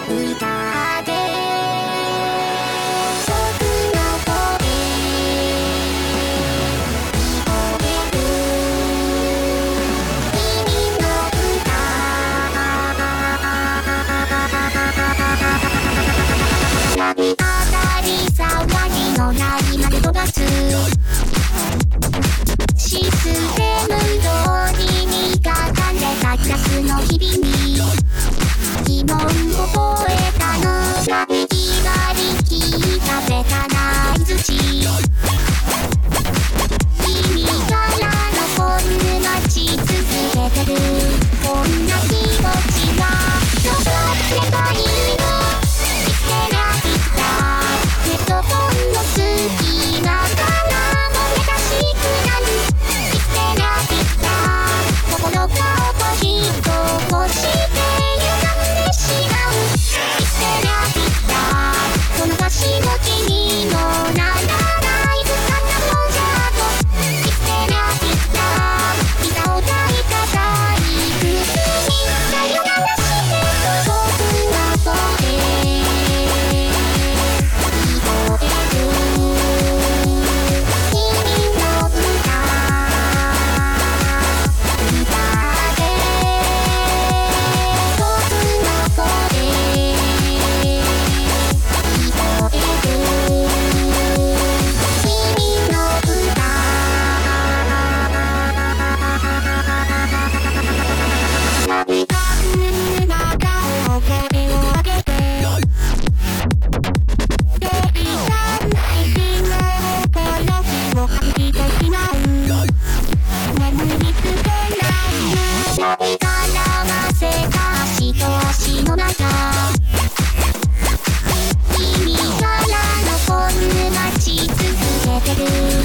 歌で僕の声聞こえる君の歌波当たり騒ぎのないまで飛ばすシステム通りに書かれたクラスの日々に疑問を覚えたのがいきなり聞いたベタな相槌君からのこんな待ち続けてるこんな気持ちがどうすればいいの見つけられたヘッドホンの隙間から漏れ出しくなる見つけられた心が音ひとこして歪んでしまう見つけられたこの歌詞の君のならない不可なもんじゃと見つけられた膝を抱いた大工にさよならして僕は声聞こえる君の歌で僕の声聞こえる君の歌涙の中を声を上げて「でいらない日のから火を吐いてしまう」「眠りつけない涙流せた足と足の中」「君からのこんな待ち続けてる」